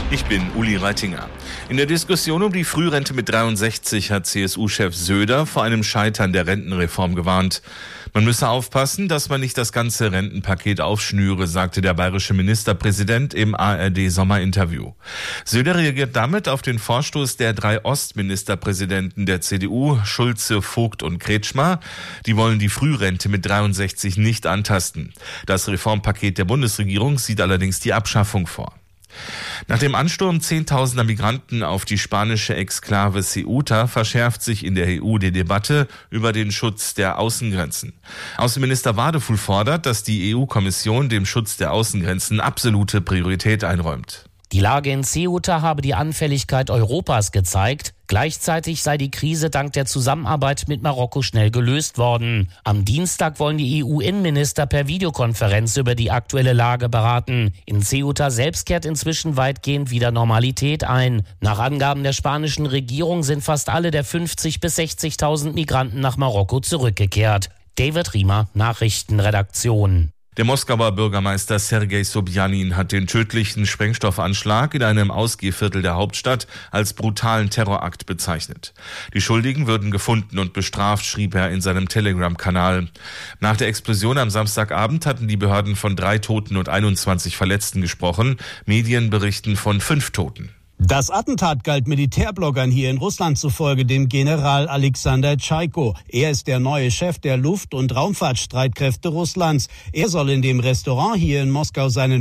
Ich bin Uli Reitinger. In der Diskussion um die Frührente mit 63 hat CSU-Chef Söder vor einem Scheitern der Rentenreform gewarnt. Man müsse aufpassen, dass man nicht das ganze Rentenpaket aufschnüre, sagte der bayerische Ministerpräsident im ARD-Sommerinterview. Söder reagiert damit auf den Vorstoß der 3 Ostministerpräsidenten der CDU, Schulze, Vogt und Kretschmer. Die wollen die Frührente mit 63 nicht antasten. Das Reformpaket der Bundesregierung sieht allerdings die Abschaffung vor. Nach dem Ansturm zehntausender Migranten auf die spanische Exklave Ceuta verschärft sich in der EU die Debatte über den Schutz der Außengrenzen. Außenminister Wadefuhl fordert, dass die EU-Kommission dem Schutz der Außengrenzen absolute Priorität einräumt. Die Lage in Ceuta habe die Anfälligkeit Europas gezeigt. Gleichzeitig sei die Krise dank der Zusammenarbeit mit Marokko schnell gelöst worden. Am Dienstag wollen die EU-Innenminister per Videokonferenz über die aktuelle Lage beraten. In Ceuta selbst kehrt inzwischen weitgehend wieder Normalität ein. Nach Angaben der spanischen Regierung sind fast alle der 50.000 bis 60.000 Migranten nach Marokko zurückgekehrt. David Riemer, Nachrichtenredaktion. Der Moskauer Bürgermeister Sergei Sobjanin hat den tödlichen Sprengstoffanschlag in einem Ausgehviertel der Hauptstadt als brutalen Terrorakt bezeichnet. Die Schuldigen würden gefunden und bestraft, schrieb er in seinem Telegram-Kanal. Nach der Explosion am Samstagabend hatten die Behörden von 3 Toten und 21 Verletzten gesprochen. Medien berichten von 5 Toten. Das Attentat galt Militärbloggern hier in Russland zufolge dem General Alexander Tschaiko. Er ist der neue Chef der Luft- und Raumfahrtstreitkräfte Russlands. Er soll in dem Restaurant hier in Moskau seinen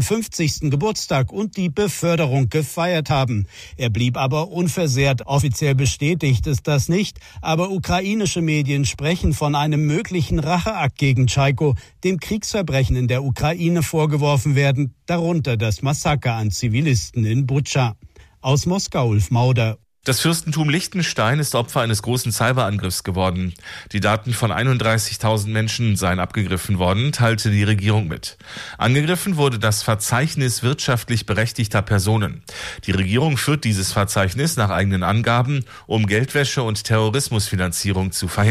55. Geburtstag und die Beförderung gefeiert haben. Er blieb aber unversehrt. Offiziell bestätigt ist das nicht, aber ukrainische Medien sprechen von einem möglichen Racheakt gegen Tschaiko, dem Kriegsverbrechen in der Ukraine vorgeworfen werden, darunter das Massaker an Zivilisten in Butscha. Aus Moskau, Ulf Mauder. Das Fürstentum Liechtenstein ist Opfer eines großen Cyberangriffs geworden. Die Daten von 31.000 Menschen seien abgegriffen worden, teilte die Regierung mit. Angegriffen wurde das Verzeichnis wirtschaftlich berechtigter Personen. Die Regierung führt dieses Verzeichnis nach eigenen Angaben, um Geldwäsche und Terrorismusfinanzierung zu verhindern.